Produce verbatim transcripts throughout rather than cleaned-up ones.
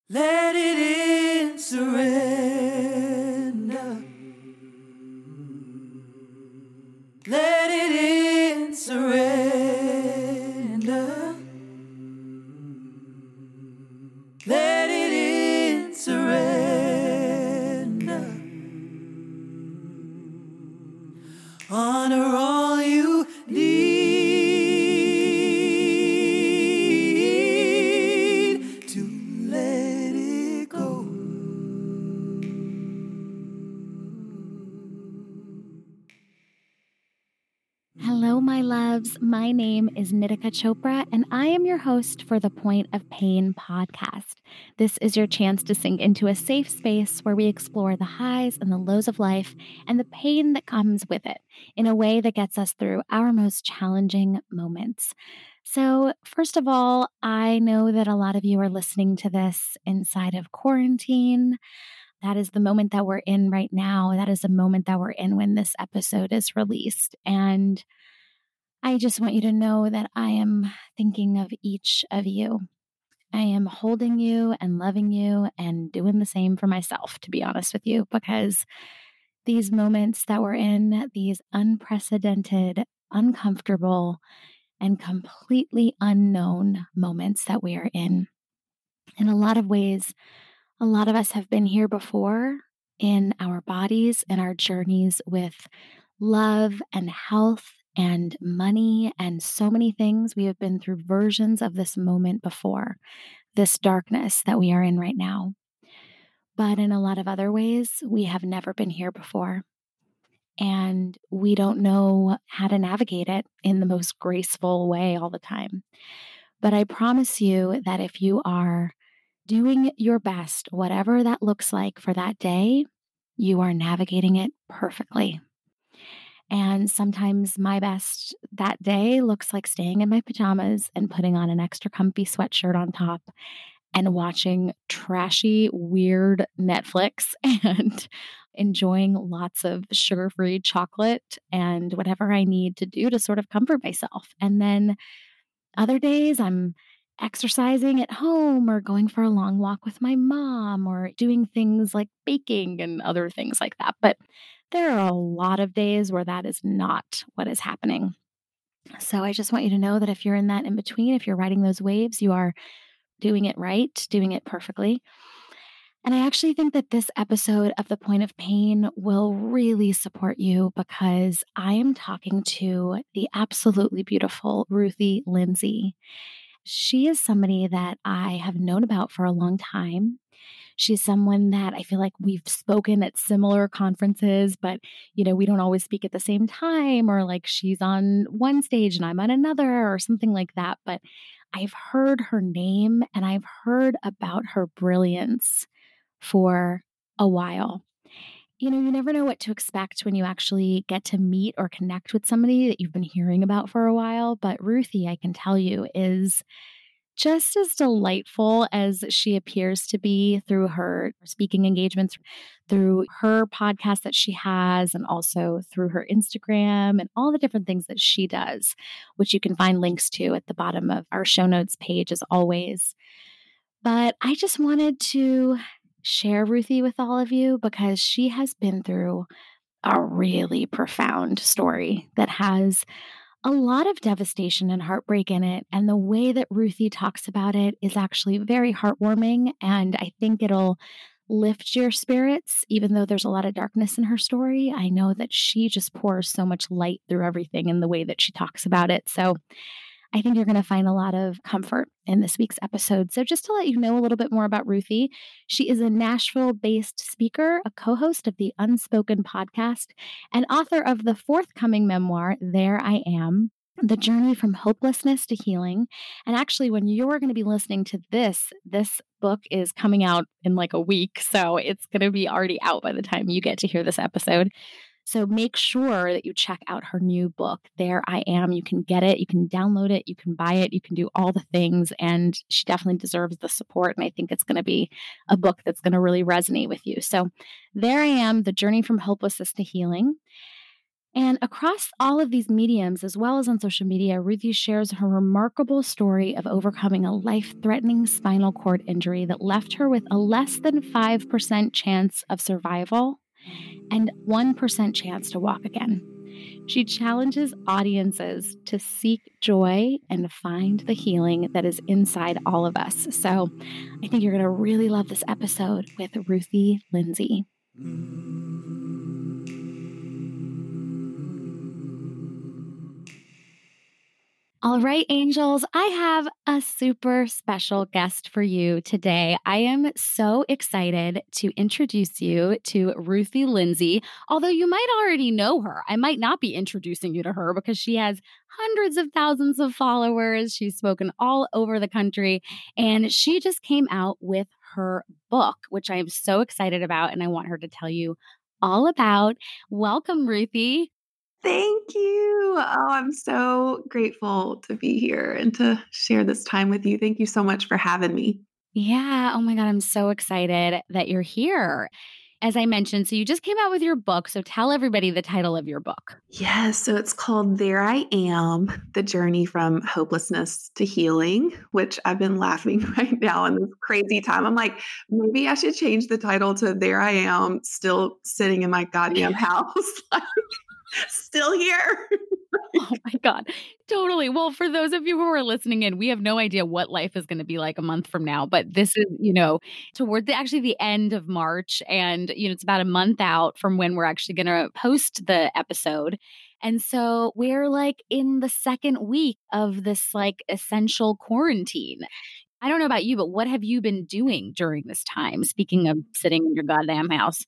Let it in, surrender. Let it in, surrender. Let it in, surrender. Honor all you need to let it go. Hello, my loves. My name is Nitika Chopra, and I am your host for the Point of Pain podcast. This is your chance to sink into a safe space where we explore the highs and the lows of life and the pain that comes with it in a way that gets us through our most challenging moments. So, first of all, I know that a lot of you are listening to this inside of quarantine. That is the moment that we're in right now. That is the moment that we're in when this episode is released. And I just want you to know that I am thinking of each of you. I am holding you and loving you and doing the same for myself, to be honest with you, because these moments that we're in, these unprecedented, uncomfortable, and completely unknown moments that we are in, in a lot of ways, a lot of us have been here before in our bodies and our journeys with love and health and money and so many things. We have been through versions of this moment before, this darkness that we are in right now. But in a lot of other ways, we have never been here before. And we don't know how to navigate it in the most graceful way all the time. But I promise you that if you are doing your best, whatever that looks like for that day, you are navigating it perfectly. And sometimes my best that day looks like staying in my pajamas and putting on an extra comfy sweatshirt on top and watching trashy, weird Netflix and enjoying lots of sugar-free chocolate and whatever I need to do to sort of comfort myself. And then other days I'm exercising at home or going for a long walk with my mom or doing things like baking and other things like that. But there are a lot of days where that is not what is happening. So I just want you to know that if you're in that in between, if you're riding those waves, you are doing it right, doing it perfectly. And I actually think that this episode of The Point of Pain will really support you because I am talking to the absolutely beautiful Ruthie Lindsay. She is somebody that I have known about for a long time. She's someone that I feel like we've spoken at similar conferences, but you know, we don't always speak at the same time, or like she's on one stage and I'm on another or something like that. But I've heard her name and I've heard about her brilliance for a while. You know, you never know what to expect when you actually get to meet or connect with somebody that you've been hearing about for a while. But Ruthie, I can tell you, is just as delightful as she appears to be through her speaking engagements, through her podcast that she has, and also through her Instagram and all the different things that she does, which you can find links to at the bottom of our show notes page as always. But I just wanted to share Ruthie with all of you because she has been through a really profound story that has a lot of devastation and heartbreak in it. And the way that Ruthie talks about it is actually very heartwarming. And I think it'll lift your spirits, even though there's a lot of darkness in her story. I know that she just pours so much light through everything in the way that she talks about it. So I think you're going to find a lot of comfort in this week's episode. So just to let you know a little bit more about Ruthie, she is a Nashville-based speaker, a co-host of the Unspoken podcast, and author of the forthcoming memoir, There I Am, The Journey from Hopelessness to Healing. And actually, when you're going to be listening to this, this book is coming out in like a week. So it's going to be already out by the time you get to hear this episode. So make sure that you check out her new book, There I Am. You can get it, you can download it, you can buy it, you can do all the things. And she definitely deserves the support. And I think it's going to be a book that's going to really resonate with you. So There I Am, The Journey from Hopelessness to Healing. And across all of these mediums, as well as on social media, Ruthie shares her remarkable story of overcoming a life-threatening spinal cord injury that left her with a less than five percent chance of survival and one percent chance to walk again. She challenges audiences to seek joy and find the healing that is inside all of us. So I think you're going to really love this episode with Ruthie Lindsay. All right, angels, I have a super special guest for you today. I am so excited to introduce you to Ruthie Lindsay, although you might already know her. I might not be introducing you to her because she has hundreds of thousands of followers. She's spoken all over the country, and she just came out with her book, which I am so excited about, and I want her to tell you all about. Welcome, Ruthie. Thank you. Oh, I'm so grateful to be here and to share this time with you. Thank you so much for having me. Yeah. Oh my God. I'm so excited that you're here. As I mentioned, so you just came out with your book. So tell everybody the title of your book. Yes. So it's called There I Am, The Journey from Hopelessness to Healing, which I've been laughing right now in this crazy time. I'm like, maybe I should change the title to There I Am, Still Sitting in My Goddamn House. like, Still here. Oh my God. Totally. Well, for those of you who are listening in, we have no idea what life is going to be like a month from now, but this is, you know, toward the actually the end of March. And, you know, it's about a month out from when we're actually going to post the episode. And so we're like in the second week of this like essential quarantine. I don't know about you, but what have you been doing during this time? Speaking of sitting in your goddamn house.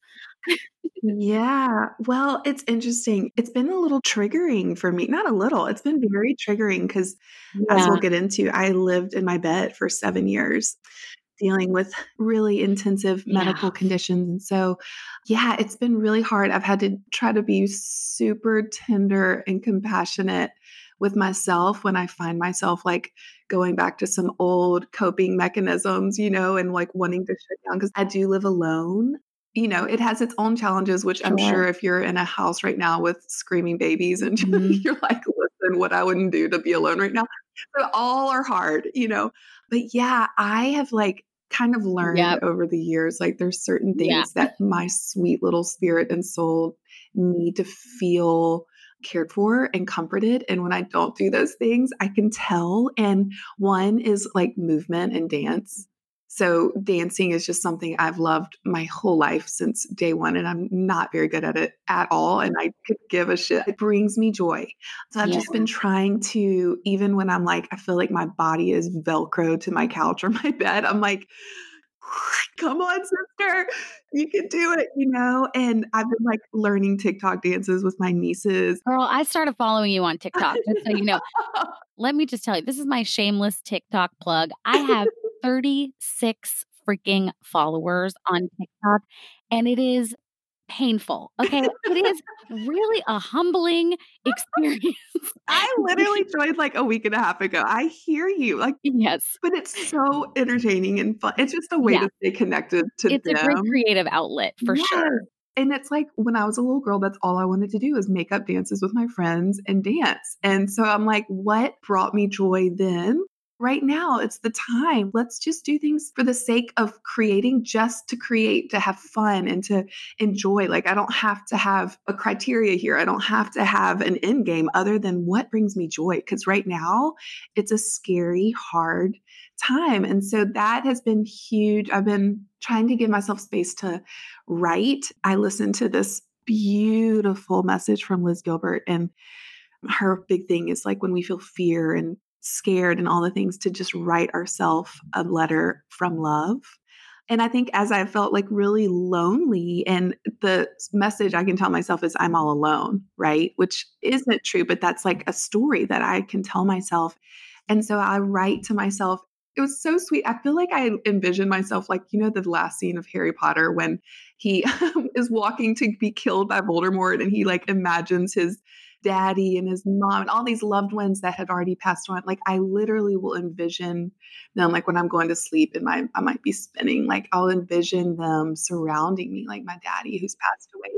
Yeah. Well, it's interesting. It's been a little triggering for me. Not a little, it's been very triggering because, as Yeah. we'll get into, I lived in my bed for seven years dealing with really intensive medical Yeah. conditions. And so, yeah, it's been really hard. I've had to try to be super tender and compassionate with myself when I find myself like going back to some old coping mechanisms, you know, and like wanting to shut down because I do live alone. You know, it has its own challenges, which I'm Sure. sure if you're in a house right now with screaming babies and Mhm. you're like, listen, what I wouldn't do to be alone right now. So all are hard, you know. But yeah, I have like kind of learned Yep. over the years, like there's certain Yeah. things that my sweet little spirit and soul need to feel cared for and comforted. And when I don't do those things, I can tell. And one is like movement and dance. So dancing is just something I've loved my whole life since day one, and I'm not very good at it at all. And I could give a shit. It brings me joy. So I've Yeah. just been trying to, even when I'm like, I feel like my body is Velcro to my couch or my bed, I'm like, come on, sister, you can do it, you know? And I've been like learning TikTok dances with my nieces. Girl, I started following you on TikTok, just so you know. Let me just tell you, this is my shameless TikTok plug. I have thirty-six freaking followers on TikTok, and it is painful. Okay. It is really a humbling experience. I literally joined like a week and a half ago. I hear you. Like, Yes. but it's so entertaining and fun. It's just a way Yeah. to stay connected to It's a great them. creative outlet for Yes. sure. And it's like when I was a little girl, that's all I wanted to do is make up dances with my friends and dance. And so I'm like, what brought me joy then? Right now, it's the time. Let's just do things for the sake of creating, just to create, to have fun and to enjoy. Like, I don't have to have a criteria here. I don't have to have an end game other than what brings me joy. Because right now, it's a scary, hard time. And so that has been huge. I've been trying to give myself space to write. I listened to this beautiful message from Liz Gilbert, and her big thing is like when we feel fear and scared and all the things, to just write ourselves a letter from love. And I think as I felt like really lonely, and the message I can tell myself is I'm all alone, right? Which isn't true, but that's like a story that I can tell myself. And so I write to myself. It was so sweet. I feel like I envisioned myself like, you know, the last scene of Harry Potter when he is walking to be killed by Voldemort, and he like imagines his daddy and his mom and all these loved ones that had already passed on. Like, I literally will envision them, like when I'm going to sleep and my I might be spinning, like I'll envision them surrounding me, like my daddy who's passed away.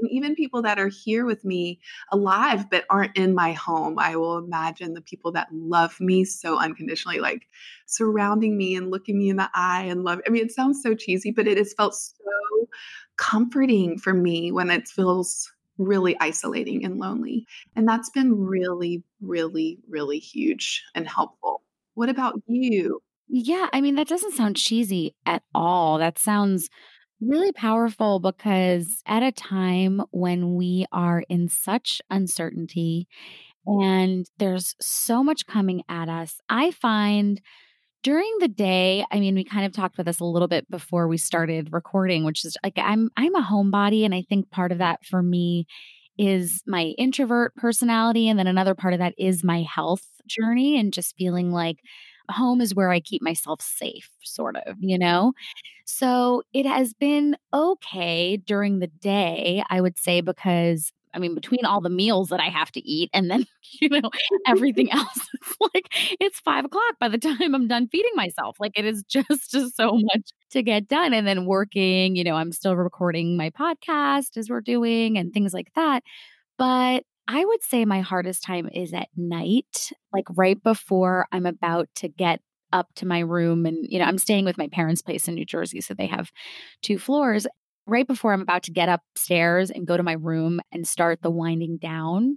And even people that are here with me alive but aren't in my home, I will imagine the people that love me so unconditionally, like surrounding me and looking me in the eye and love. I mean, it sounds so cheesy, but it has felt so comforting for me when it feels really isolating and lonely. And that's been really, really, really huge and helpful. What about you? Yeah, I mean, that doesn't sound cheesy at all. That sounds really powerful because at a time when we are in such uncertainty and there's so much coming at us, I find during the day, I mean, we kind of talked about this a little bit before we started recording, which is like I'm I'm a homebody, and I think part of that for me is my introvert personality, and then another part of that is my health journey and just feeling like home is where I keep myself safe, sort of, you know? So it has been okay during the day, I would say, because I mean, between all the meals that I have to eat and then, you know, everything else, it's like it's five o'clock by the time I'm done feeding myself. Like it is just, just so much to get done. And then working, you know, I'm still recording my podcast as we're doing and things like that. But I would say my hardest time is at night, like right before I'm about to get up to my room. And, you know, I'm staying with my parents' place in New Jersey. So they have two floors. Right before I'm about to get upstairs and go to my room and start the winding down,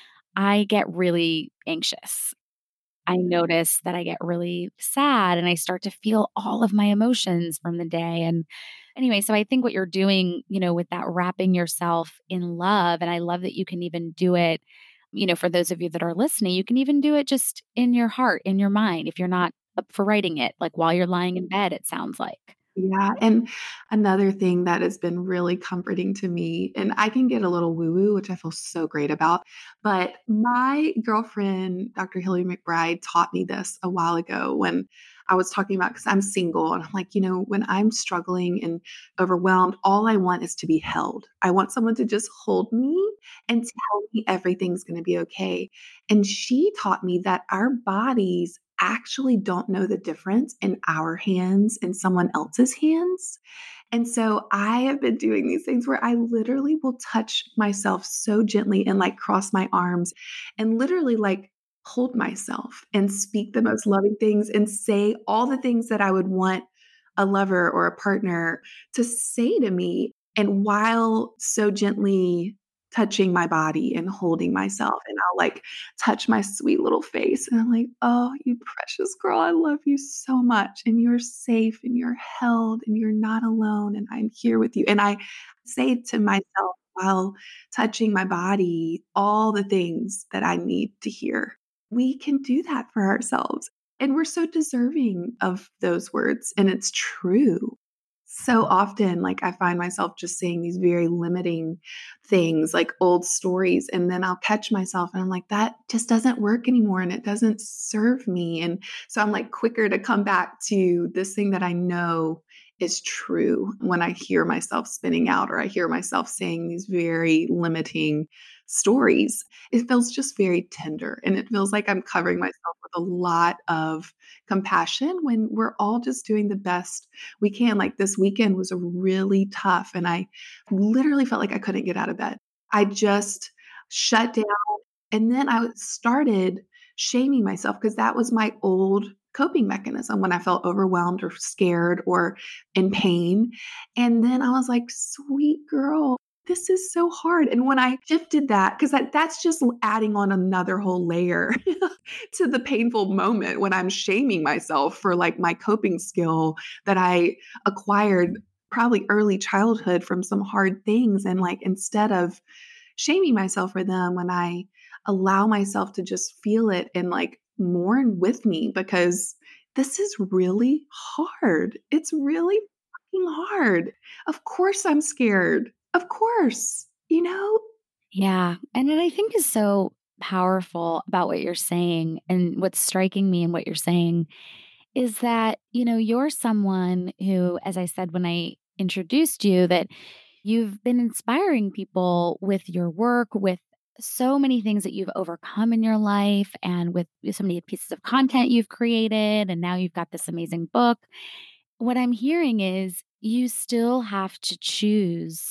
I get really anxious. I notice that I get really sad and I start to feel all of my emotions from the day. And anyway, so I think what you're doing, you know, with that wrapping yourself in love, and I love that you can even do it, you know, for those of you that are listening, you can even do it just in your heart, in your mind, if you're not up for writing it, like while you're lying in bed, it sounds like. Yeah, and another thing that has been really comforting to me, and I can get a little woo-woo, which I feel so great about, but my girlfriend, Doctor Hilary McBride, taught me this a while ago when I was talking about, because I'm single, and I'm like, you know, when I'm struggling and overwhelmed, all I want is to be held. I want someone to just hold me and tell me everything's going to be okay. And she taught me that our bodies actually don't know the difference in our hands and someone else's hands. And so I have been doing these things where I literally will touch myself so gently and like cross my arms and literally like hold myself and speak the most loving things and say all the things that I would want a lover or a partner to say to me. And while so gently touching my body and holding myself, and I'll like touch my sweet little face and I'm like, oh, you precious girl, I love you so much and you're safe and you're held and you're not alone and I'm here with you. And I say to myself while touching my body all the things that I need to hear. We can do that for ourselves, and we're so deserving of those words, and it's true. So often, like I find myself just saying these very limiting things, like old stories, and then I'll catch myself and I'm like, that just doesn't work anymore and it doesn't serve me. And so I'm like quicker to come back to this thing that I know is true when I hear myself spinning out or I hear myself saying these very limiting stories. It feels just very tender and it feels like I'm covering myself with a lot of compassion when we're all just doing the best we can. Like this weekend was really tough and I literally felt like I couldn't get out of bed. I just shut down and then I started shaming myself because that was my old coping mechanism when I felt overwhelmed or scared or in pain. And then I was like, sweet girl, this is so hard. And when I shifted that, because that, that's just adding on another whole layer to the painful moment when I'm shaming myself for like my coping skill that I acquired probably early childhood from some hard things. And like, instead of shaming myself for them, when I allow myself to just feel it and like mourn with me, because this is really hard. It's really fucking hard. Of course I'm scared. Of course, you know? Yeah. And what I think is so powerful about what you're saying and what's striking me in what you're saying is that, you know, you're someone who, as I said when I introduced you, that you've been inspiring people with your work, with so many things that you've overcome in your life, and with so many pieces of content you've created. And now you've got this amazing book. What I'm hearing is you still have to choose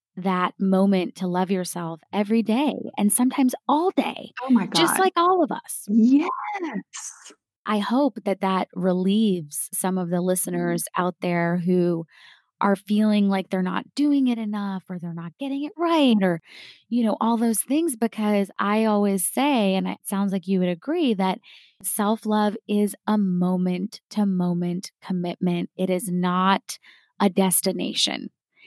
that moment to love yourself every day and sometimes all day, Oh my just God. like all of us. Yes. I hope that that relieves some of the listeners out there who are feeling like they're not doing it enough or they're not getting it right or, you know, all those things. Because I always say, and it sounds like you would agree, that self love is a moment to moment commitment. It is not a destination.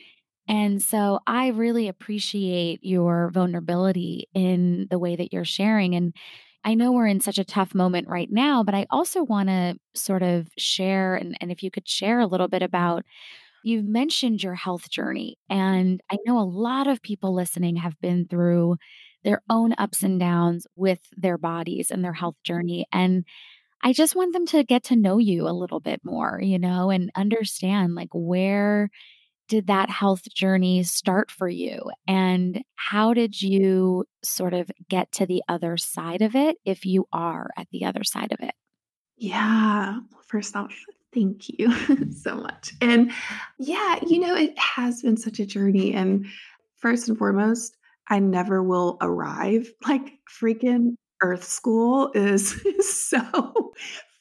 And so I really appreciate your vulnerability in the way that you're sharing. And I know we're in such a tough moment right now, but I also want to sort of share, and, and if you could share a little bit about, you've mentioned your health journey. And I know a lot of people listening have been through their own ups and downs with their bodies and their health journey. And I just want them to get to know you a little bit more, you know, and understand like where did that health journey start for you? And how did you sort of get to the other side of it if you are at the other side of it? Yeah. Well, first off, thank you so much. And yeah, you know, it has been such a journey. And first and foremost, I never will arrive. Like freaking Earth School is, is so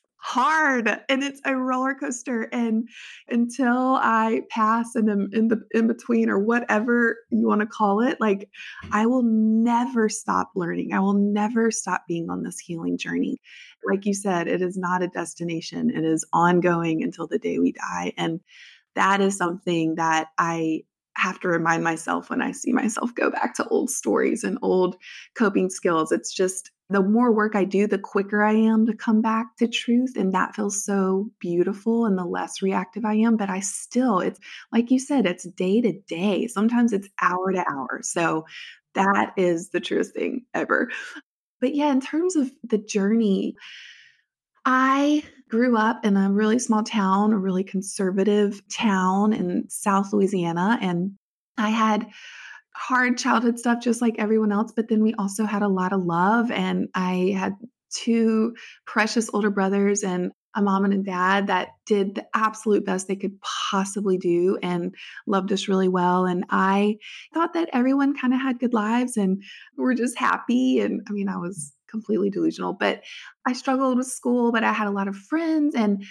hard and it's a roller coaster. And until I pass and am in the in between or whatever you want to call it, like I will never stop learning. I will never stop being on this healing journey. Like you said, it is not a destination. It is ongoing until the day we die. And that is something that I have to remind myself when I see myself go back to old stories and old coping skills. It's just the more work I do, the quicker I am to come back to truth. And that feels so beautiful and the less reactive I am. But I still, it's like you said, it's day to day. Sometimes it's hour to hour. So that is the truest thing ever. But yeah, in terms of the journey, I grew up in a really small town, a really conservative town in South Louisiana. And I had hard childhood stuff just like everyone else. But then we also had a lot of love. And I had two precious older brothers and a mom and a dad that did the absolute best they could possibly do and loved us really well. And I thought that everyone kind of had good lives and were just happy. And I mean, I was completely delusional, but I struggled with school, but I had a lot of friends. And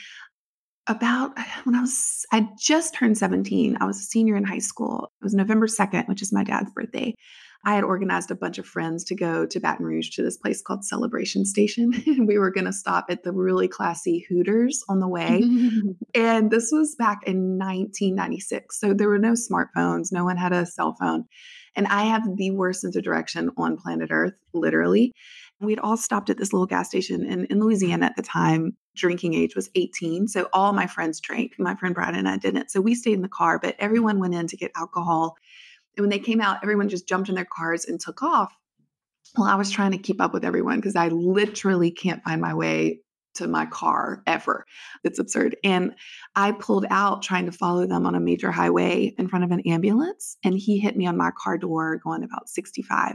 about when I was, I just turned seventeen, I was a senior in high school. It was November second, which is my dad's birthday. I had organized a bunch of friends to go to Baton Rouge to this place called Celebration Station. We were going to stop at the really classy Hooters on the way. And this was back in nineteen ninety-six. So there were no smartphones. No one had a cell phone. And I have the worst sense of direction on planet Earth, literally. We'd all stopped at this little gas station. And in Louisiana at the time, drinking age was eighteen. So all my friends drank. My friend Brad and I didn't. So we stayed in the car, but everyone went in to get alcohol. And when they came out, everyone just jumped in their cars and took off. Well, I was trying to keep up with everyone because I literally can't find my way to my car ever. It's absurd. And I pulled out trying to follow them on a major highway in front of an ambulance. And he hit me on my car door going about sixty-five.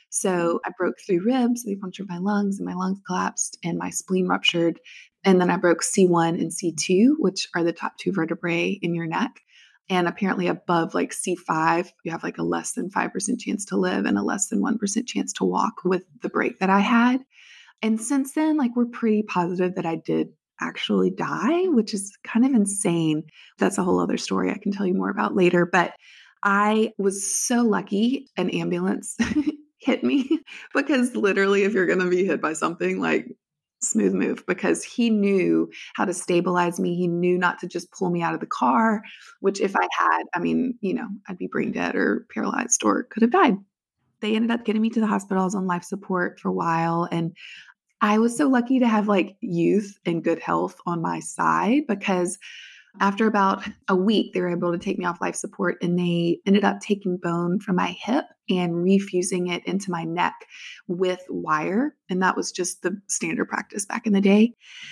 So I broke three ribs. They punctured my lungs and my lungs collapsed and my spleen ruptured. And then I broke C one and C two, which are the top two vertebrae in your neck. And apparently above like C five, you have like a less than five percent chance to live and a less than one percent chance to walk with the break that I had. And since then, like we're pretty positive that I did actually die, which is kind of insane. That's a whole other story I can tell you more about later. But I was so lucky an ambulance hit me because literally if you're going to be hit by something, like smooth move, because he knew how to stabilize me. He knew not to just pull me out of the car, which if I had, I mean, you know, I'd be brain dead or paralyzed or could have died. They ended up getting me to the hospital. I was on life support for a while. And I was so lucky to have like youth and good health on my side because after about a week, they were able to take me off life support and they ended up taking bone from my hip and refusing it into my neck with wire. And that was just the standard practice back in the day.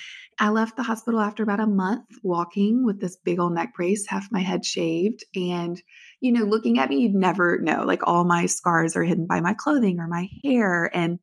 I left the hospital after about a month walking with this big old neck brace, half my head shaved. And, you know, looking at me, you'd never know, like all my scars are hidden by my clothing or my hair. And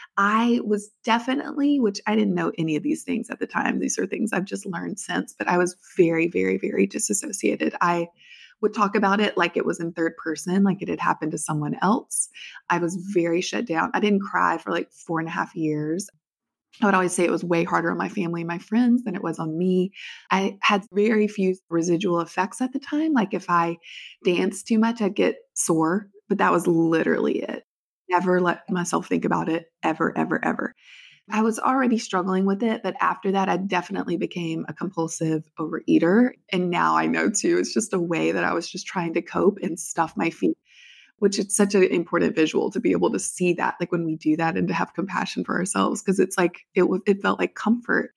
I was definitely, which I didn't know any of these things at the time. These are things I've just learned since, but I was very, very, very disassociated. I would talk about it like it was in third person, like it had happened to someone else. I was very shut down. I didn't cry for like four and a half years. I would always say it was way harder on my family and my friends than it was on me. I had very few residual effects at the time. Like if I danced too much, I'd get sore, but that was literally it. Never let myself think about it ever, ever, ever. I was already struggling with it, but after that, I definitely became a compulsive overeater. And now I know too, it's just a way that I was just trying to cope and stuff my feet, which is such an important visual to be able to see that, like when we do that and to have compassion for ourselves, because it's like, it was, it felt like comfort.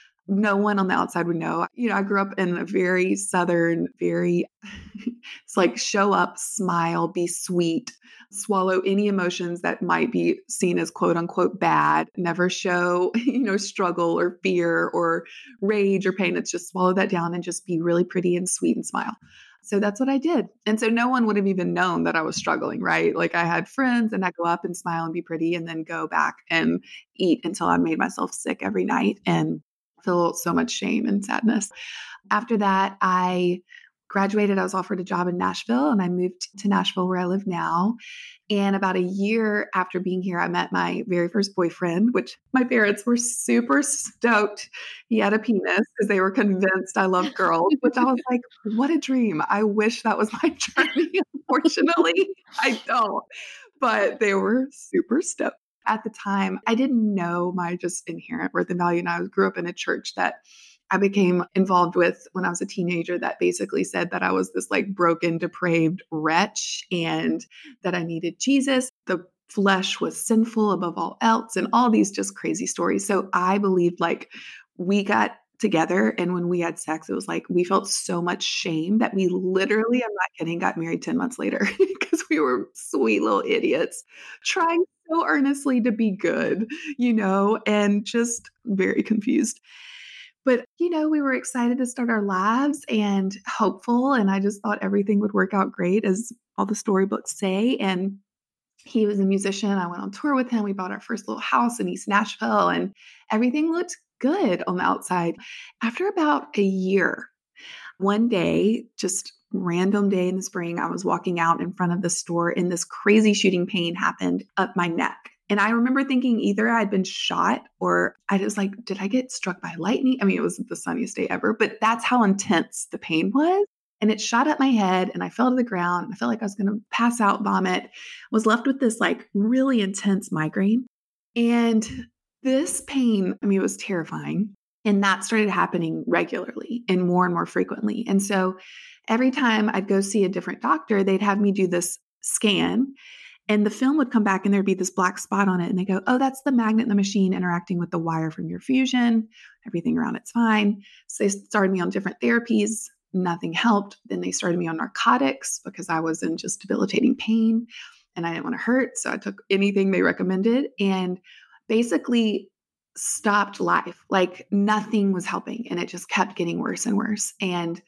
No one on the outside would know. You know, I grew up in a very Southern, very, it's like show up, smile, be sweet, swallow any emotions that might be seen as quote unquote bad, never show, you know, struggle or fear or rage or pain. It's just swallow that down and just be really pretty and sweet and smile. So that's what I did. And so no one would have even known that I was struggling, right? Like I had friends and I'd go up and smile and be pretty and then go back and eat until I made myself sick every night and feel so much shame and sadness. After that, I graduated. I was offered a job in Nashville and I moved to Nashville where I live now. And about a year after being here, I met my very first boyfriend, which my parents were super stoked. He had a penis because they were convinced I loved girls, which I was like, what a dream. I wish that was my journey. Unfortunately, I don't. But they were super stoked. At the time, I didn't know my just inherent worth and value. And I grew up in a church that I became involved with when I was a teenager that basically said that I was this like broken, depraved wretch and that I needed Jesus. The flesh was sinful above all else and all these just crazy stories. So I believed like we got together and when we had sex, it was like we felt so much shame that we literally, I'm not kidding, got married ten months later because we were sweet little idiots trying so earnestly to be good, you know, and just very confused. But, you know, we were excited to start our lives and hopeful. And I just thought everything would work out great, as all the storybooks say. And he was a musician. I went on tour with him. We bought our first little house in East Nashville and everything looked good on the outside. After about a year, one day, just random day in the spring, I was walking out in front of the store and this crazy shooting pain happened up my neck. And I remember thinking either I'd been shot or I was like, did I get struck by lightning? I mean, it was the sunniest day ever, but that's how intense the pain was. And it shot up my head and I fell to the ground. I felt like I was going to pass out, vomit, was left with this like really intense migraine. And this pain, I mean, it was terrifying. And that started happening regularly and more and more frequently. And so every time I'd go see a different doctor, they'd have me do this scan. And the film would come back and there'd be this black spot on it. And they go, oh, that's the magnet in the machine interacting with the wire from your fusion. Everything around it's fine. So they started me on different therapies. Nothing helped. Then they started me on narcotics because I was in just debilitating pain and I didn't want to hurt. So I took anything they recommended and basically stopped life. Like nothing was helping and it just kept getting worse and worse. And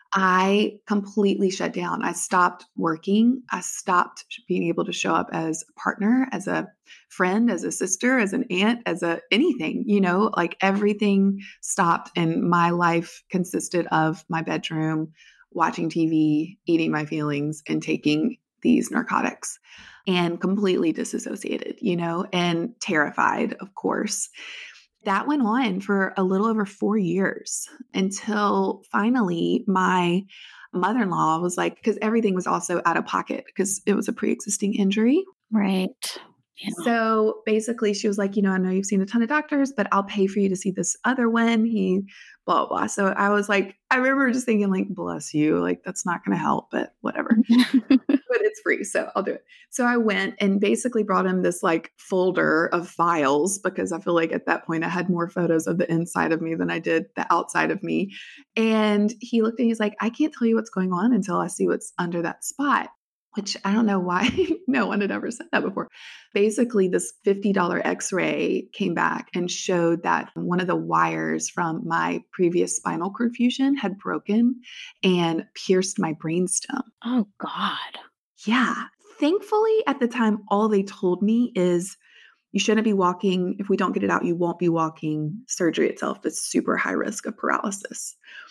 I completely shut down. I stopped working. I stopped being able to show up as a partner, as a friend, as a sister, as an aunt, as a anything, you know, like everything stopped. And my life consisted of my bedroom, watching T V, eating my feelings, and taking these narcotics and completely disassociated, you know, and terrified, of course. That went on for a little over four years until finally my mother-in-law was like, because everything was also out of pocket because it was a pre-existing injury. Right. Yeah. So basically she was like, you know, I know you've seen a ton of doctors, but I'll pay for you to see this other one. He blah, blah. So I was like, I remember just thinking like, bless you, like that's not going to help, but whatever, but it's free. So I'll do it. So I went and basically brought him this like folder of files because I feel like at that point I had more photos of the inside of me than I did the outside of me. And he looked and he's like, I can't tell you what's going on until I see what's under that spot. Which I don't know why no one had ever said that before. Basically, this fifty dollars x-ray came back and showed that one of the wires from my previous spinal cord fusion had broken and pierced my brainstem. Oh, God. Yeah. Thankfully, at the time, all they told me is you shouldn't be walking. If we don't get it out, you won't be walking. Surgery itself is super high risk of paralysis.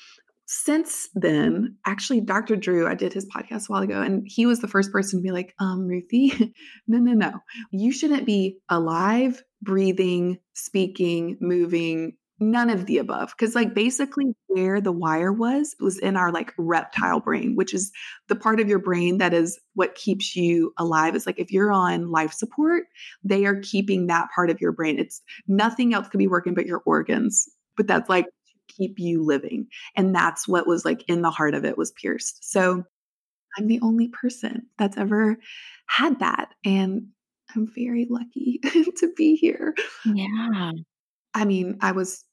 since then, actually, Doctor Drew, I did his podcast a while ago, and he was the first person to be like, um, Ruthie, no, no, no. You shouldn't be alive, breathing, speaking, moving, none of the above. Because like basically where the wire was, was in our like reptile brain, which is the part of your brain that is what keeps you alive. It's like if you're on life support, they are keeping that part of your brain. It's nothing else could be working but your organs. But that's like to keep you living. And that's what was like in the heart of it was pierced. So I'm the only person that's ever had that. And I'm very lucky to be here. Yeah. I mean, I was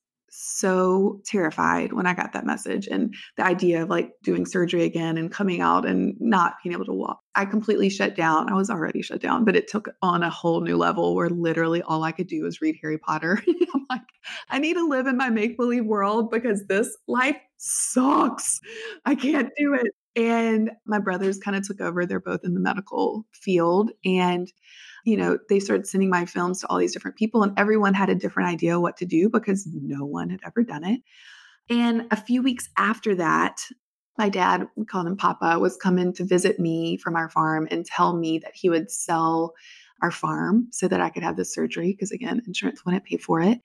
so terrified when I got that message and the idea of like doing surgery again and coming out and not being able to walk. I completely shut down. I was already shut down, but it took on a whole new level where literally all I could do was read Harry Potter. I'm like, I need to live in my make-believe world because this life sucks. I can't do it. And my brothers kind of took over. They're both in the medical field. And you know, they started sending my films to all these different people and everyone had a different idea what to do because no one had ever done it. And a few weeks after that, my dad, we called him Papa, was coming to visit me from our farm and tell me that he would sell our farm so that I could have this surgery because again, insurance wouldn't pay for it.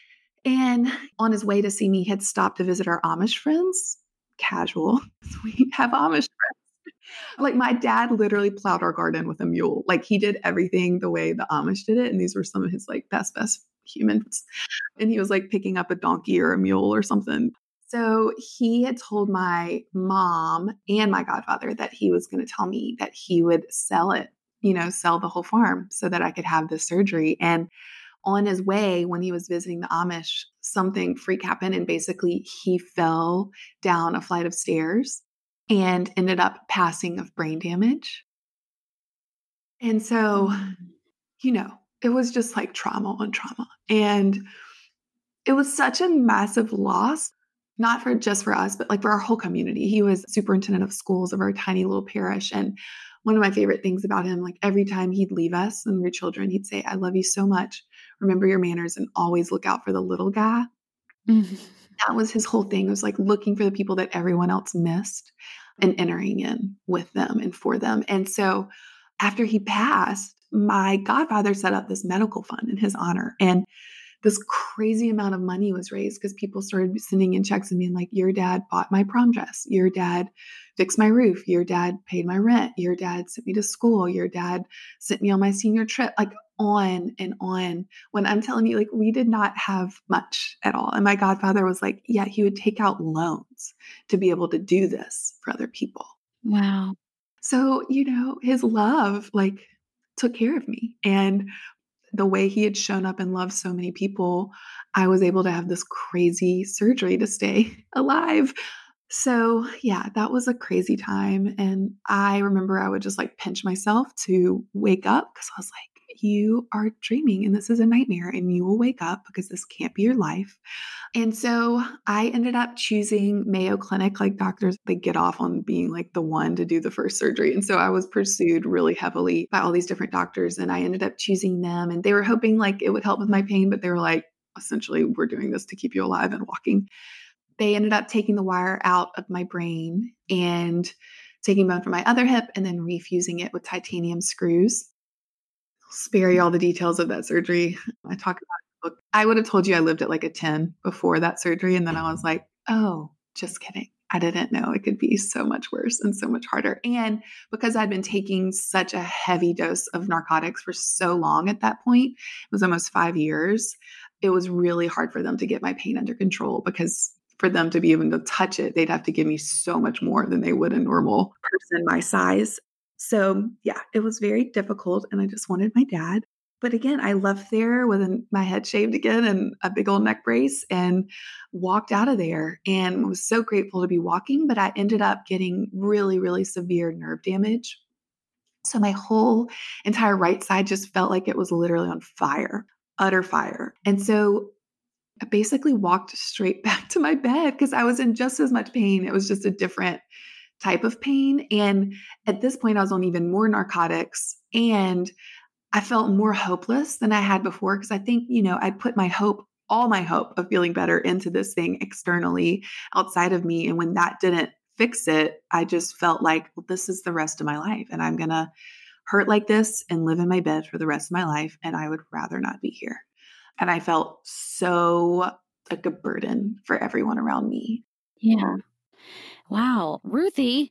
And on his way to see me, he had stopped to visit our Amish friends. Casual. We have Amish friends. Like my dad literally plowed our garden with a mule. Like he did everything the way the Amish did it. And these were some of his like best, best humans. And he was like picking up a donkey or a mule or something. So he had told my mom and my godfather that he was going to tell me that he would sell it, you know, sell the whole farm so that I could have this surgery. And on his way, when he was visiting the Amish, something freak happened. And basically he fell down a flight of stairs and ended up passing of brain damage. And so, you know, it was just like trauma on trauma. And it was such a massive loss, not for just for us, but like for our whole community. He was superintendent of schools of our tiny little parish. And one of my favorite things about him, like every time he'd leave us when we were children, he'd say, I love you so much. Remember your manners and always look out for the little guy. Mm-hmm. That was his whole thing. It was like looking for the people that everyone else missed and entering in with them and for them. And so after he passed, my godfather set up this medical fund in his honor. And this crazy amount of money was raised because people started sending in checks and being like, your dad bought my prom dress. Your dad fixed my roof. Your dad paid my rent. Your dad sent me to school. Your dad sent me on my senior trip, like on and on. When I'm telling you, like, we did not have much at all. And my godfather was like, yeah, he would take out loans to be able to do this for other people. Wow. So, you know, his love, like, took care of me. And the way he had shown up and loved so many people, I was able to have this crazy surgery to stay alive. So yeah, that was a crazy time. And I remember I would just like pinch myself to wake up because I was like, you are dreaming and this is a nightmare and you will wake up because this can't be your life. And so I ended up choosing Mayo Clinic. Like doctors, they get off on being like the one to do the first surgery. And so I was pursued really heavily by all these different doctors and I ended up choosing them and they were hoping like it would help with my pain, but they were like, essentially, we're doing this to keep you alive and walking. They ended up taking the wire out of my brain and taking bone from my other hip and then refusing it with titanium screws. I'll spare you all the details of that surgery. I talk about it in the book. I would have told you I lived at like a ten before that surgery. And then I was like, oh, just kidding. I didn't know it could be so much worse and so much harder. And because I'd been taking such a heavy dose of narcotics for so long at that point, it was almost five years, it was really hard for them to get my pain under control because for them to be able to touch it, they'd have to give me so much more than they would a normal person my size. So yeah, it was very difficult and I just wanted my dad. But again, I left there with a, my head shaved again and a big old neck brace and walked out of there and was so grateful to be walking, but I ended up getting really, really severe nerve damage. So my whole entire right side just felt like it was literally on fire, utter fire. And so I basically walked straight back to my bed because I was in just as much pain. It was just a different type of pain. And at this point, I was on even more narcotics and I felt more hopeless than I had before because I think, you know, I'd put my hope all my hope of feeling better into this thing externally outside of me. And when that didn't fix it, I just felt like, well, this is the rest of my life. And I'm going to hurt like this and live in my bed for the rest of my life. And I would rather not be here. And I felt so like a burden for everyone around me. Yeah. Wow. Ruthie.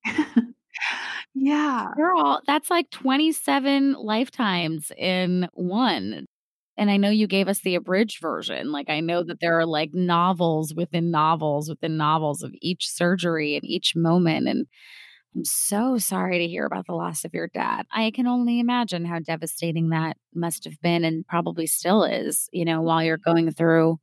Yeah. Girl, that's like twenty-seven lifetimes in one. And I know you gave us the abridged version. Like, I know that there are like novels within novels within novels of each surgery and each moment. And I'm so sorry to hear about the loss of your dad. I can only imagine how devastating that must have been and probably still is, you know, while you're going through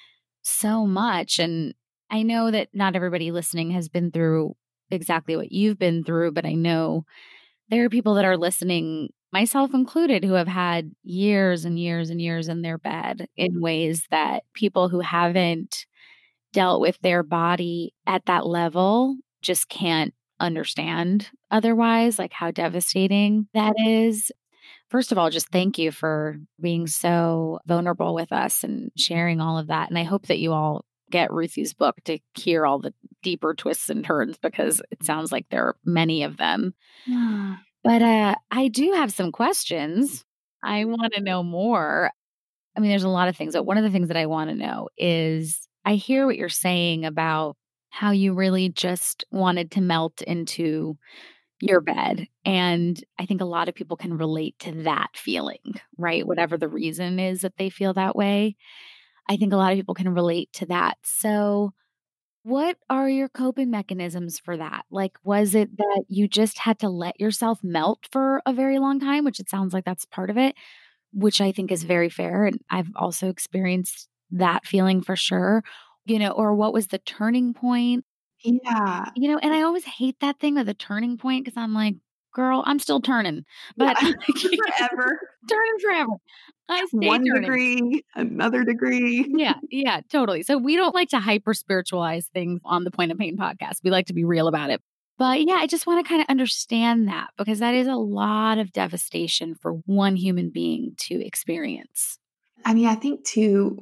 so much. And I know that not everybody listening has been through exactly what you've been through, but I know there are people that are listening, myself included, who have had years and years and years in their bed in ways that people who haven't dealt with their body at that level just can't understand otherwise, like how devastating that is. First of all, just thank you for being so vulnerable with us and sharing all of that. And I hope that you all get Ruthie's book to hear all the deeper twists and turns, because it sounds like there are many of them. Yeah. But uh, I do have some questions. I want to know more. I mean, there's a lot of things, but one of the things that I want to know is I hear what you're saying about how you really just wanted to melt into your bed. And I think a lot of people can relate to that feeling, right? Whatever the reason is that they feel that way. I think a lot of people can relate to that. So what are your coping mechanisms for that? Like, was it that you just had to let yourself melt for a very long time, which it sounds like that's part of it, which I think is very fair. And I've also experienced that feeling for sure, you know, or what was the turning point? Yeah. You know, and I always hate that thing of the turning point, because I'm like, girl, I'm still turning, but Yeah. Forever. turning forever. I stay One turning. degree, another degree. Yeah, yeah, totally. So we don't like to hyper spiritualize things on the Point of Pain podcast. We like to be real about it. But yeah, I just want to kind of understand that, because that is a lot of devastation for one human being to experience. I mean, I think too,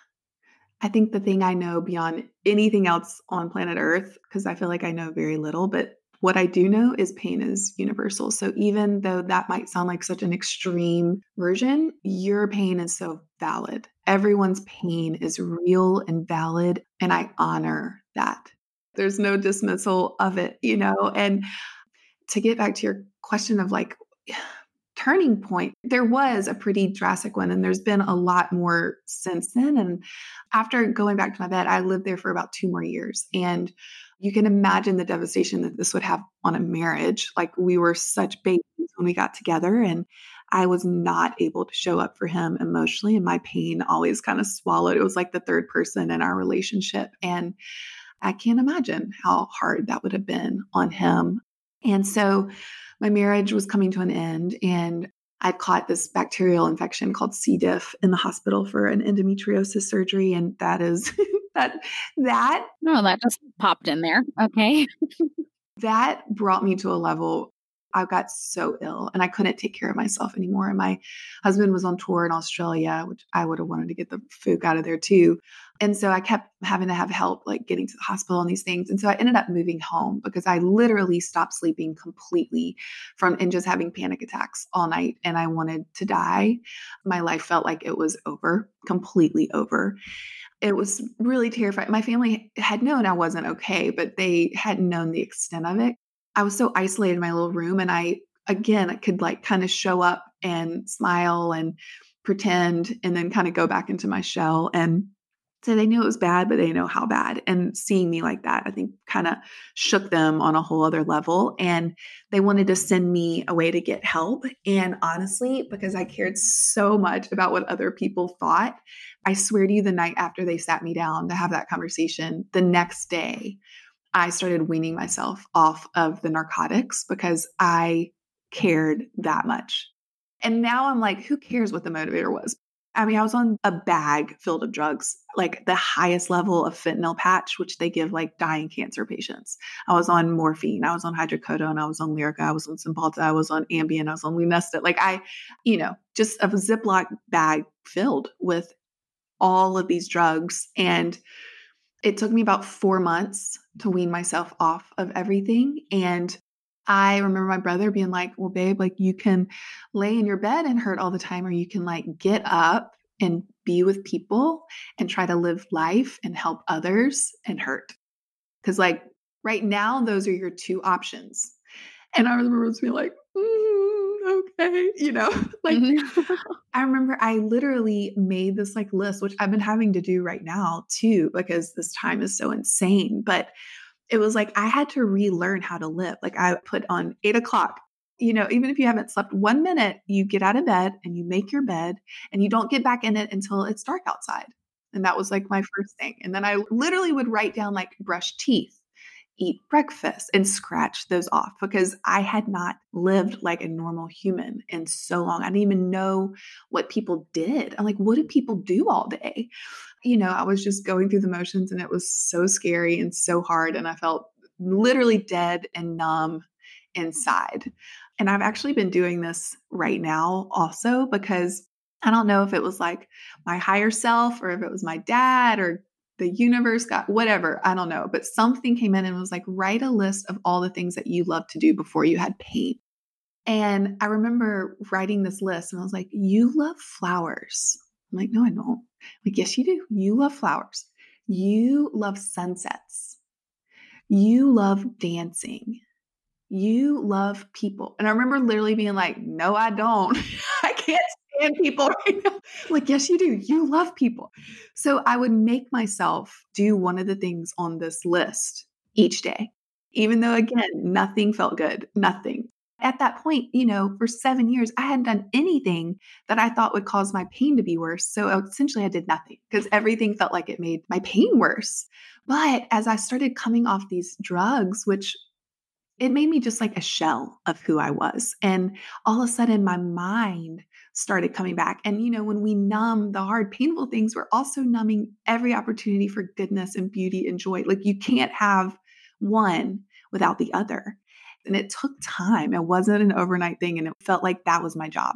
I think the thing I know beyond anything else on planet Earth, because I feel like I know very little, but what I do know is pain is universal. So even though that might sound like such an extreme version, your pain is so valid. Everyone's pain is real and valid, and I honor that. There's no dismissal of it, you know? And to get back to your question of like, turning point, there was a pretty drastic one, and there's been a lot more since then. And after going back to my bed, I lived there for about two more years. And you can imagine the devastation that this would have on a marriage. Like, we were such babies when we got together, and I was not able to show up for him emotionally. And my pain always kind of swallowed. It was like the third person in our relationship. And I can't imagine how hard that would have been on him. And so my marriage was coming to an end, and I caught this bacterial infection called C. diff in the hospital for an endometriosis surgery. And that is that, that, No, that just popped in there. Okay. that brought me to a level. I got so ill and I couldn't take care of myself anymore. And my husband was on tour in Australia, which I would have wanted to get the fuck out of there too. And so I kept having to have help, like getting to the hospital and these things. And so I ended up moving home because I literally stopped sleeping completely from and just having panic attacks all night. And I wanted to die. My life felt like it was over, completely over. It was really terrifying. My family had known I wasn't okay, but they hadn't known the extent of it. I was so isolated in my little room, and I, again, I could like kind of show up and smile and pretend and then kind of go back into my shell. And so they knew it was bad, but they didn't know how bad. And seeing me like that, I think kind of shook them on a whole other level. And they wanted to send me away to get help. And honestly, because I cared so much about what other people thought, I swear to you, the night after they sat me down to have that conversation, the next day, I started weaning myself off of the narcotics because I cared that much. And now I'm like, who cares what the motivator was? I mean, I was on a bag filled of drugs, like the highest level of fentanyl patch, which they give like dying cancer patients. I was on morphine. I was on hydrocodone. I was on Lyrica. I was on Cymbalta. I was on Ambien. I was on Lunesta. Like I, you know, just a Ziploc bag filled with all of these drugs. And it took me about four months to wean myself off of everything. And I remember my brother being like, well, babe, like you can lay in your bed and hurt all the time, or you can like get up and be with people and try to live life and help others and hurt. Because like right now, those are your two options. And I remember just being like, mm, okay, you know, like Mhm. I remember I literally made this like list, which I've been having to do right now too, because this time is so insane. But it was like I had to relearn how to live. Like I put on eight o'clock, you know, even if you haven't slept one minute, you get out of bed and you make your bed and you don't get back in it until it's dark outside. And that was like my first thing. And then I literally would write down like brush teeth, eat breakfast, and scratch those off because I had not lived like a normal human in so long. I didn't even know what people did. I'm like, what do people do all day? You know, I was just going through the motions and it was so scary and so hard. And I felt literally dead and numb inside. And I've actually been doing this right now also because I don't know if it was like my higher self or if it was my dad or the universe got whatever. I don't know. But something came in and was like, write a list of all the things that you love to do before you had pain. And I remember writing this list and I was like, you love flowers. I'm like, no, I don't. Like, yes, you do. You love flowers. You love sunsets. You love dancing. You love people. And I remember literally being like, no, I don't. I can't stand people right now. Like, yes, you do. You love people. So I would make myself do one of the things on this list each day, even though, again, nothing felt good, nothing. At that point, you know, for seven years, I hadn't done anything that I thought would cause my pain to be worse. So essentially, I did nothing because everything felt like it made my pain worse. But as I started coming off these drugs, which it made me just like a shell of who I was. And all of a sudden, my mind started coming back. And, you know, when we numb the hard, painful things, we're also numbing every opportunity for goodness and beauty and joy. Like you can't have one without the other. And it took time. It wasn't an overnight thing. And it felt like that was my job.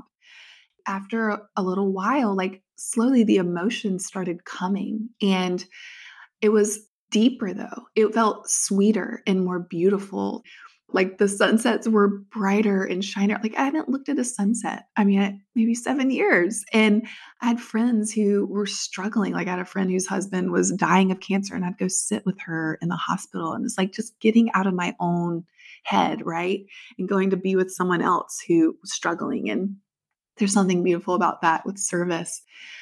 After a little while, like slowly the emotions started coming. And it was deeper though. It felt sweeter and more beautiful. Like the sunsets were brighter and shinier. Like I haven't looked at a sunset. I mean, maybe seven years. And I had friends who were struggling. Like I had a friend whose husband was dying of cancer and I'd go sit with her in the hospital. And it's like just getting out of my own head, right? And going to be with someone else who was struggling. And there's something beautiful about that with service.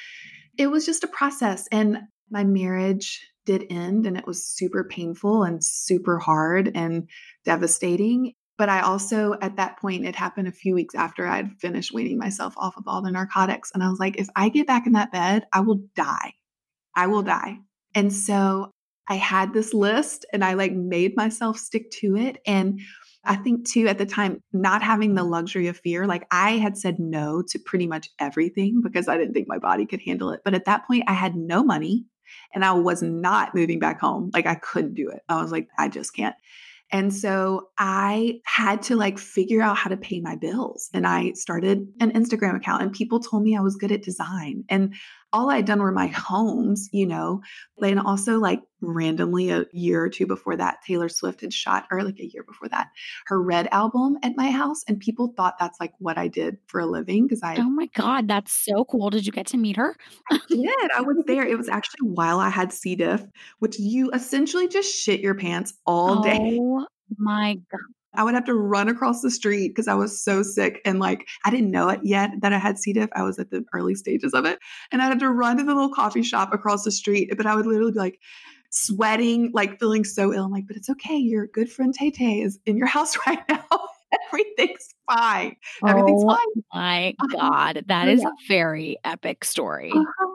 It was just a process. And my marriage did end and it was super painful and super hard and devastating. But I also, at that point, it happened a few weeks after I'd finished weaning myself off of all the narcotics. And I was like, if I get back in that bed, I will die. I will die. And so I had this list and I like made myself stick to it. And I think too, at the time, not having the luxury of fear, like I had said no to pretty much everything because I didn't think my body could handle it. But at that point, I had no money and I was not moving back home. Like I couldn't do it. I was like, I just can't. And so I had to like figure out how to pay my bills. And I started an Instagram account and people told me I was good at design. And all I'd done were my homes, you know, and also like randomly a year or two before that, Taylor Swift had shot, or like a year before that, her Red album at my house. And people thought that's like what I did for a living because I Oh my God, that's so cool. Did you get to meet her? did. I was there. It was actually while I had C. diff, which you essentially just shit your pants all day. Oh my God. I would have to run across the street because I was so sick and like I didn't know it yet that I had C. diff. I was at the early stages of it. And I had to run to the little coffee shop across the street. But I would literally be like sweating, like feeling so ill. I'm like, but it's okay. Your good friend Tay Tay is in your house right now. Everything's fine. Everything's Oh fine. my God. That is a very epic story. Uh-huh.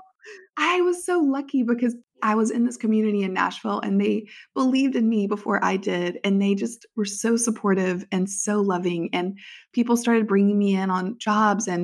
I was so lucky because I was in this community in Nashville and they believed in me before I did. And they just were so supportive and so loving. And people started bringing me in on jobs. And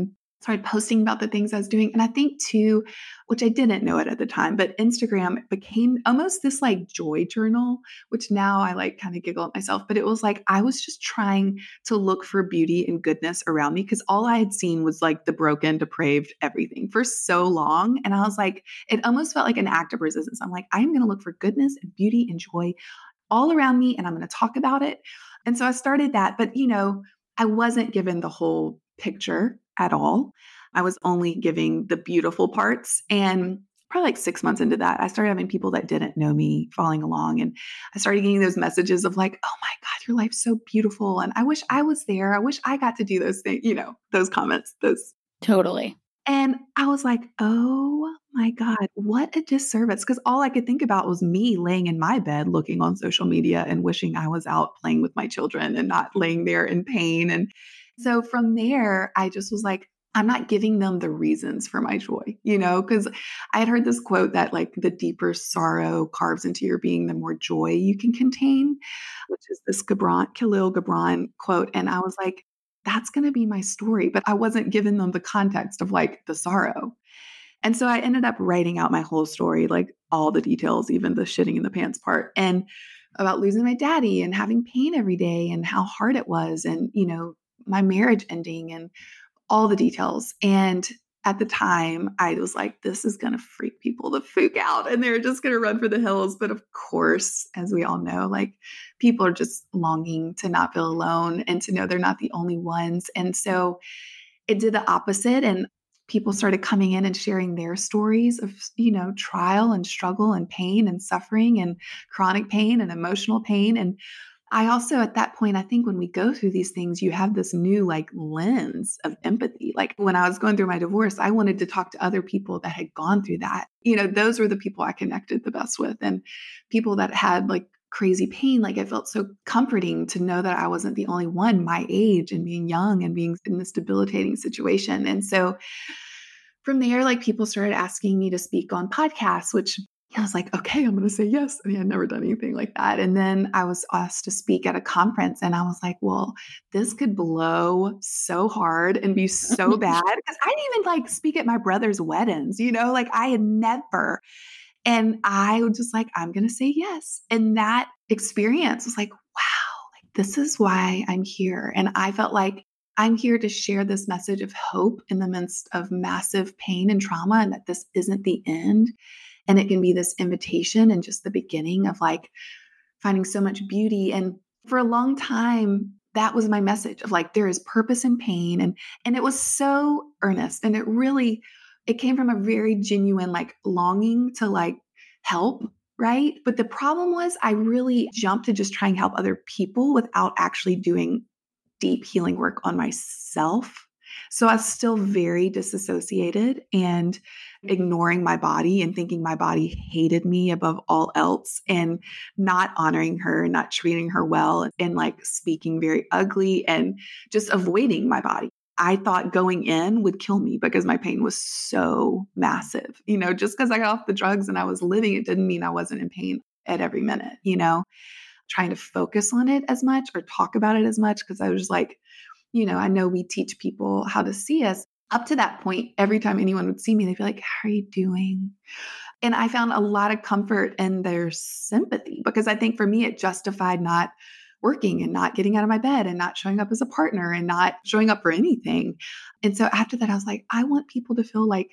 started posting about the things I was doing. And I think too, which I didn't know it at the time, but Instagram became almost this like joy journal, which now I like kind of giggle at myself, but it was like, I was just trying to look for beauty and goodness around me because all I had seen was like the broken, depraved everything for so long. And I was like, it almost felt like an act of resistance. I'm like, I'm going to look for goodness and beauty and joy all around me, and I'm going to talk about it. And so I started that, but you know, I wasn't given the whole picture at all. I was only giving the beautiful parts. And probably like six months into that, I started having people that didn't know me following along. And I started getting those messages of like, oh my God, your life's so beautiful. And I wish I was there. I wish I got to do those things, you know, those comments, those. Totally. And I was like, oh my God, what a disservice. Because all I could think about was me laying in my bed, looking on social media and wishing I was out playing with my children and not laying there in pain. And so from there, I just was like, I'm not giving them the reasons for my joy, you know, because I had heard this quote that like the deeper sorrow carves into your being, the more joy you can contain, which is this Gibran, Khalil Gibran quote. And I was like, that's going to be my story. But I wasn't giving them the context of like the sorrow. And so I ended up writing out my whole story, like all the details, even the shitting in the pants part, and about losing my daddy and having pain every day and how hard it was. And, you know, my marriage ending and all the details. And at the time I was like, this is going to freak people the fuck out and they're just going to run for the hills. But of course, as we all know, like people are just longing to not feel alone and to know they're not the only ones. And so it did the opposite. And people started coming in and sharing their stories of, you know, trial and struggle and pain and suffering and chronic pain and emotional pain. And I also, at that point, I think when we go through these things, you have this new like lens of empathy. Like when I was going through my divorce, I wanted to talk to other people that had gone through that. You know, those were the people I connected the best with, and people that had like crazy pain. Like it felt so comforting to know that I wasn't the only one my age and being young and being in this debilitating situation. And so from there, like people started asking me to speak on podcasts, which I was like, okay, I'm going to say yes. I mean, I'd never done anything like that. And then I was asked to speak at a conference and I was like, well, this could blow so hard and be so bad because I didn't even like speak at my brother's weddings, you know, like I had never. And I was just like, I'm going to say yes. And that experience was like, wow, like this is why I'm here. And I felt like I'm here to share this message of hope in the midst of massive pain and trauma, and that this isn't the end. And it can be this invitation and just the beginning of like finding so much beauty. And for a long time, that was my message of like, there is purpose in pain. And, and it was so earnest. And it really, it came from a very genuine, like longing to like help. Right. But the problem was I really jumped to just trying to help other people without actually doing deep healing work on myself. So I was still very disassociated and ignoring my body and thinking my body hated me above all else, and not honoring her, not treating her well, and like speaking very ugly and just avoiding my body. I thought going in would kill me because my pain was so massive. You know, just because I got off the drugs and I was living, it didn't mean I wasn't in pain at every minute, you know, trying to focus on it as much or talk about it as much because I was just like, you know, I know we teach people how to see us. Up to that point, every time anyone would see me, they'd be like, how are you doing? And I found a lot of comfort in their sympathy because I think for me, it justified not working and not getting out of my bed and not showing up as a partner and not showing up for anything. And so after that, I was like, I want people to feel like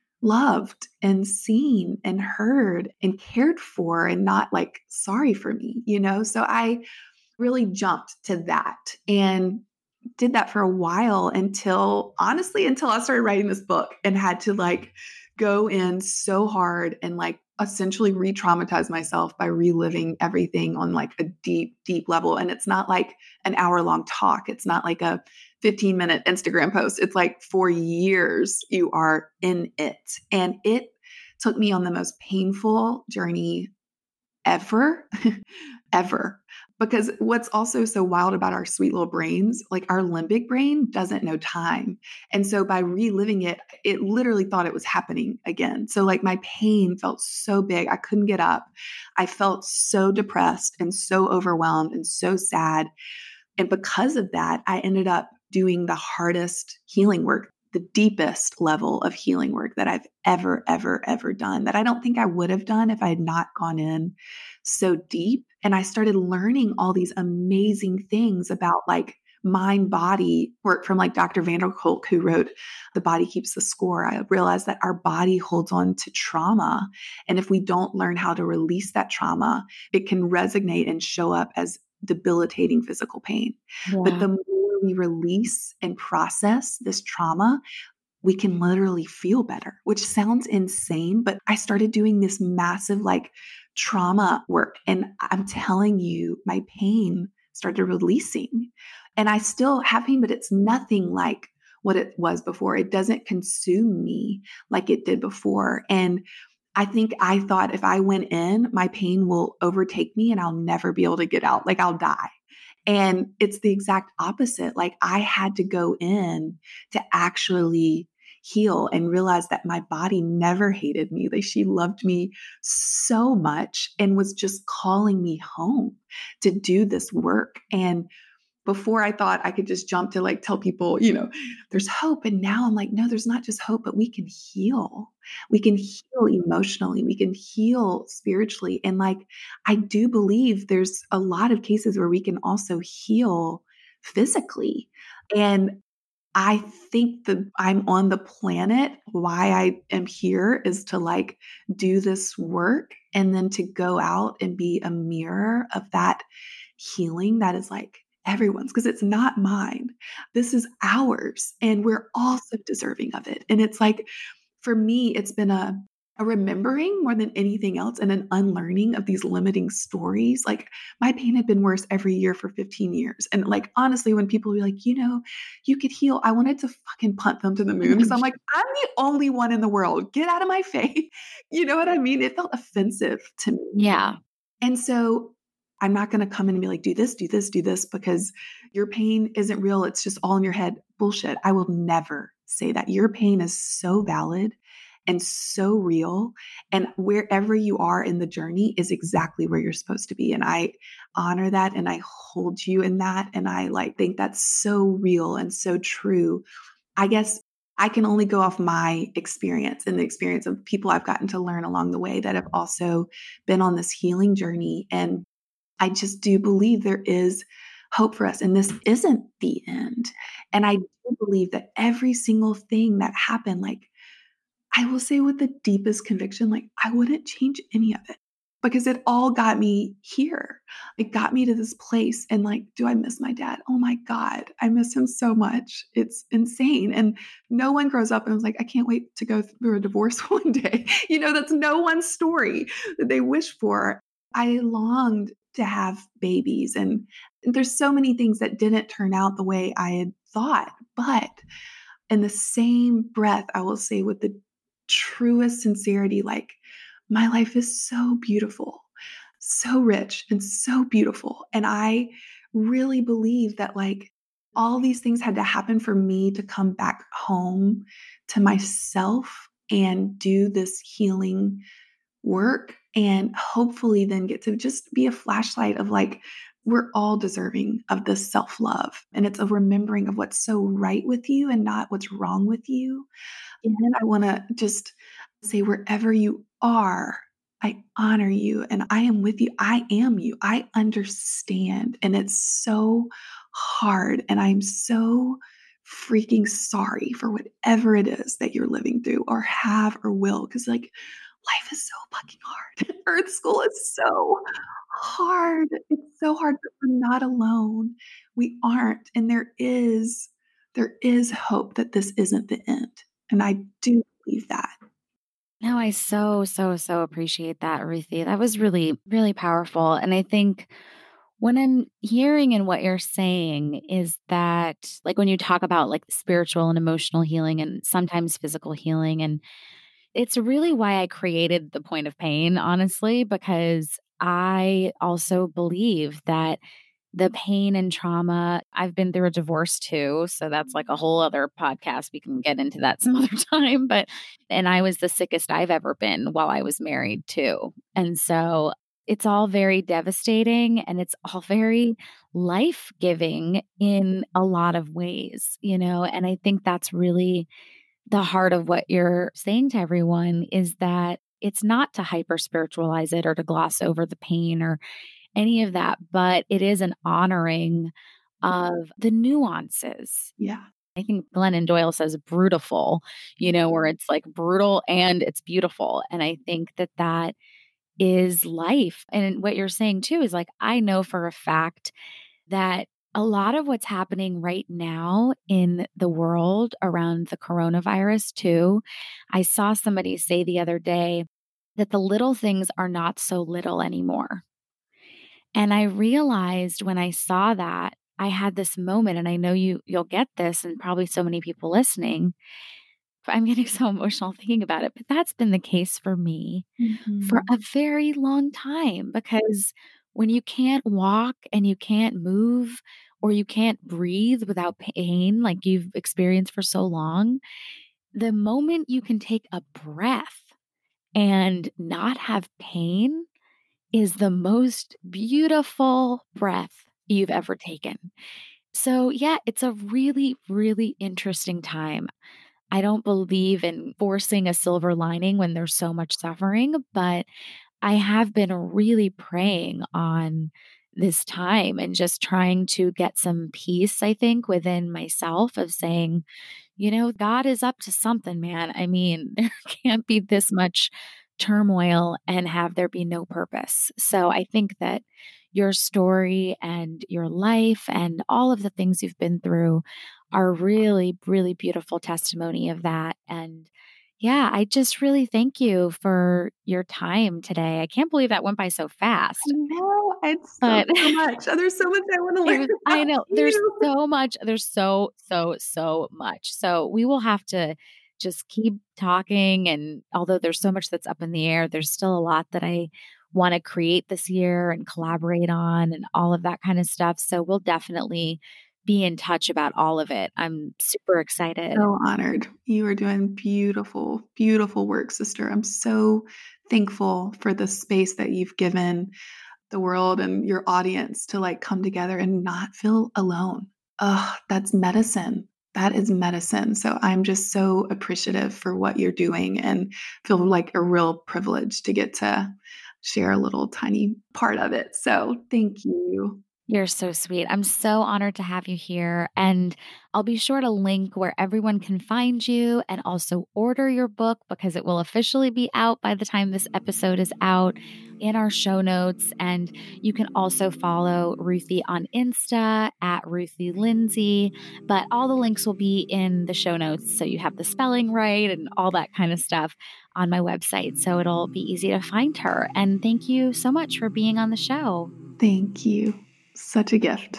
loved and seen and heard and cared for and not like sorry for me, you know? So I really jumped to that and did that for a while until honestly, until I started writing this book and had to like go in so hard and like essentially re-traumatize myself by reliving everything on like a deep, deep level. And it's not like an hour long talk. It's not like a fifteen minute Instagram post. It's like for years you are in it. And it took me on the most painful journey ever, ever. Because what's also so wild about our sweet little brains, like our limbic brain doesn't know time. And so by reliving it, it literally thought it was happening again. So like my pain felt so big. I couldn't get up. I felt so depressed and so overwhelmed and so sad. And because of that, I ended up doing the hardest healing work the deepest level of healing work that I've ever, ever, ever done that I don't think I would have done if I had not gone in so deep. And I started learning all these amazing things about like mind body work from like Doctor Vanderkolk, who wrote The Body Keeps the Score. I realized that our body holds on to trauma. And if we don't learn how to release that trauma, it can resonate and show up as debilitating physical pain. Yeah. But the more we release and process this trauma, we can literally feel better, which sounds insane. But I started doing this massive like trauma work. And I'm telling you, my pain started releasing. And I still have pain, but it's nothing like what it was before. It doesn't consume me like it did before. And I think I thought if I went in, my pain will overtake me and I'll never be able to get out. Like I'll die. And it's the exact opposite. Like I had to go in to actually heal and realize that my body never hated me. Like she loved me so much and was just calling me home to do this work. And before I thought I could just jump to like tell people, you know, there's hope. And now I'm like, no, there's not just hope, but we can heal. We can heal emotionally. We can heal spiritually. And like, I do believe there's a lot of cases where we can also heal physically. And I think that I'm on the planet. Why I am here is to like do this work and then to go out and be a mirror of that healing that is like everyone's, because it's not mine. This is ours. And we're all so deserving of it. And it's like, for me, it's been a, a remembering more than anything else and an unlearning of these limiting stories. Like my pain had been worse every year for fifteen years. And like, honestly, when people be like, you know, you could heal, I wanted to fucking punt them to the moon. Cause I'm like, I'm the only one in the world. Get out of my face. You know what I mean? It felt offensive to me. Yeah. And so I'm not going to come in and be like, do this, do this, do this, because your pain isn't real. It's just all in your head. Bullshit. I will never say that. Your pain is so valid and so real. And wherever you are in the journey is exactly where you're supposed to be. And I honor that and I hold you in that. And I like think that's so real and so true. I guess I can only go off my experience and the experience of people I've gotten to learn along the way that have also been on this healing journey. And I just do believe there is hope for us. And this isn't the end. And I do believe that every single thing that happened, like I will say with the deepest conviction, like I wouldn't change any of it because it all got me here. It got me to this place. And like, do I miss my dad? Oh my God, I miss him so much. It's insane. And no one grows up and was like, I can't wait to go through a divorce one day. You know, that's no one's story that they wish for. I longed to have babies. And there's so many things that didn't turn out the way I had thought. But in the same breath, I will say with the truest sincerity, like my life is so beautiful, so rich and so beautiful. And I really believe that like all these things had to happen for me to come back home to myself and do this healing work and hopefully then get to just be a flashlight of like, we're all deserving of this self-love. And it's a remembering of what's so right with you and not what's wrong with you. And then I want to just say, wherever you are, I honor you and I am with you. I am you. I understand. And it's so hard. And I'm so freaking sorry for whatever it is that you're living through or have or will. Because like, life is so fucking hard. Earth school is so hard. It's so hard, but we're not alone. We aren't. And there is, there is hope that this isn't the end. And I do believe that. No, I so, so, so appreciate that, Ruthie. That was really, really powerful. And I think when I'm hearing and what you're saying is that, like, when you talk about like spiritual and emotional healing and sometimes physical healing, and it's really why I created The Point of Pain, honestly, because I also believe that the pain and trauma, I've been through a divorce too. So that's like a whole other podcast. We can get into that some other time. But, and I was the sickest I've ever been while I was married too. And so it's all very devastating and it's all very life-giving in a lot of ways, you know? And I think that's really the heart of what you're saying to everyone is that it's not to hyper spiritualize it or to gloss over the pain or any of that, but it is an honoring of the nuances. Yeah. I think Glennon Doyle says brutiful, you know, where it's like brutal and it's beautiful. And I think that that is life. And what you're saying too is like, I know for a fact that a lot of what's happening right now in the world around the coronavirus too, I saw somebody say the other day that the little things are not so little anymore. And I realized when I saw that, I had this moment, and I know you you'll get this, and probably so many people listening. I'm getting so emotional thinking about it, but that's been the case for me Mm-hmm. for a very long time because when you can't walk and you can't move or you can't breathe without pain like you've experienced for so long, the moment you can take a breath and not have pain is the most beautiful breath you've ever taken. So, yeah, it's a really, really interesting time. I don't believe in forcing a silver lining when there's so much suffering, but I have been really praying on this time and just trying to get some peace, I think, within myself of saying, you know, God is up to something, man. I mean, there can't be this much turmoil and have there be no purpose. So I think that your story and your life and all of the things you've been through are really, really beautiful testimony of that. And yeah, I just really thank you for your time today. I can't believe that went by so fast. I know. It's so, But so much. Oh, there's so much I want to it learn was, about I know there's you. so much. There's so, so, so much. So we will have to just keep talking. And although there's so much that's up in the air, there's still a lot that I want to create this year and collaborate on and all of that kind of stuff. So we'll definitely be in touch about all of it. I'm super excited. So honored. You are doing beautiful, beautiful work, sister. I'm so thankful for the space that you've given the world and your audience to like come together and not feel alone. Oh, that's medicine. That is medicine. So I'm just so appreciative for what you're doing and feel like a real privilege to get to share a little tiny part of it. So thank you. You're so sweet. I'm so honored to have you here. And I'll be sure to link where everyone can find you and also order your book because it will officially be out by the time this episode is out in our show notes. And you can also follow Ruthie on Insta at Ruthie Lindsay. But all the links will be in the show notes. So you have the spelling right and all that kind of stuff on my website. So it'll be easy to find her. And thank you so much for being on the show. Thank you. Such a gift.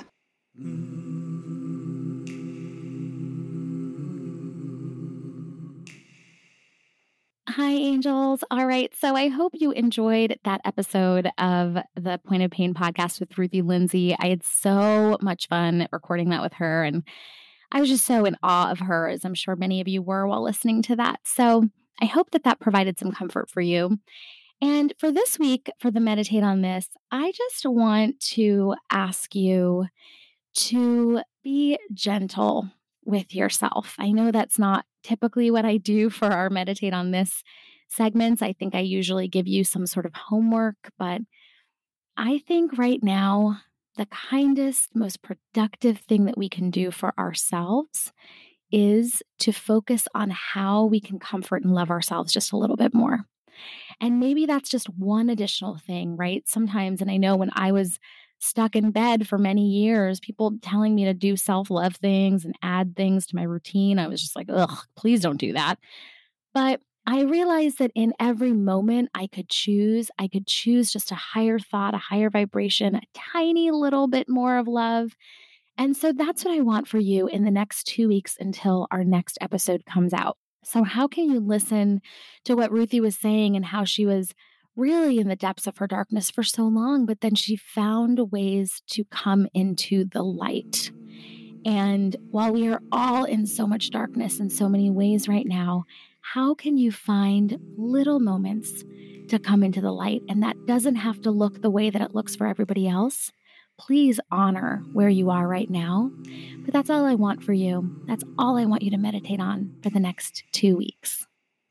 Hi, angels. All right. So I hope you enjoyed that episode of the Point of Pain podcast with Ruthie Lindsay. I had so much fun recording that with her. And I was just so in awe of her, as I'm sure many of you were while listening to that. So I hope that that provided some comfort for you. And for this week, for the Meditate on This, I just want to ask you to be gentle with yourself. I know that's not typically what I do for our Meditate on This segments. I think I usually give you some sort of homework, but I think right now, the kindest, most productive thing that we can do for ourselves is to focus on how we can comfort and love ourselves just a little bit more. And maybe that's just one additional thing, right? Sometimes, and I know when I was stuck in bed for many years, people telling me to do self-love things and add things to my routine, I was just like, ugh, please don't do that. But I realized that in every moment I could choose, I could choose just a higher thought, a higher vibration, a tiny little bit more of love. And so that's what I want for you in the next two weeks until our next episode comes out. So how can you listen to what Ruthie was saying and how she was really in the depths of her darkness for so long, but then she found ways to come into the light. And while we are all in so much darkness in so many ways right now, how can you find little moments to come into the light? And that doesn't have to look the way that it looks for everybody else. Please honor where you are right now. But that's all I want for you. That's all I want you to meditate on for the next two weeks.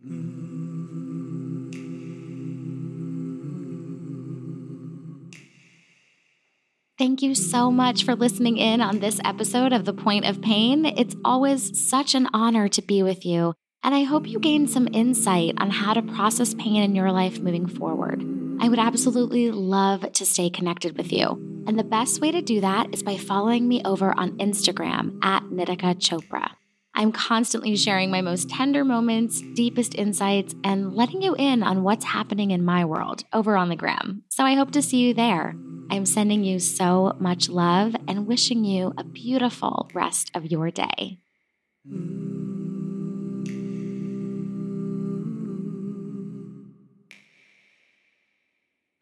Thank you so much for listening in on this episode of The Point of Pain. It's always such an honor to be with you, and I hope you gained some insight on how to process pain in your life moving forward. I would absolutely love to stay connected with you, and the best way to do that is by following me over on Instagram at Nitika Chopra. I'm constantly sharing my most tender moments, deepest insights, and letting you in on what's happening in my world over on the gram. So I hope to see you there. I'm sending you so much love and wishing you a beautiful rest of your day.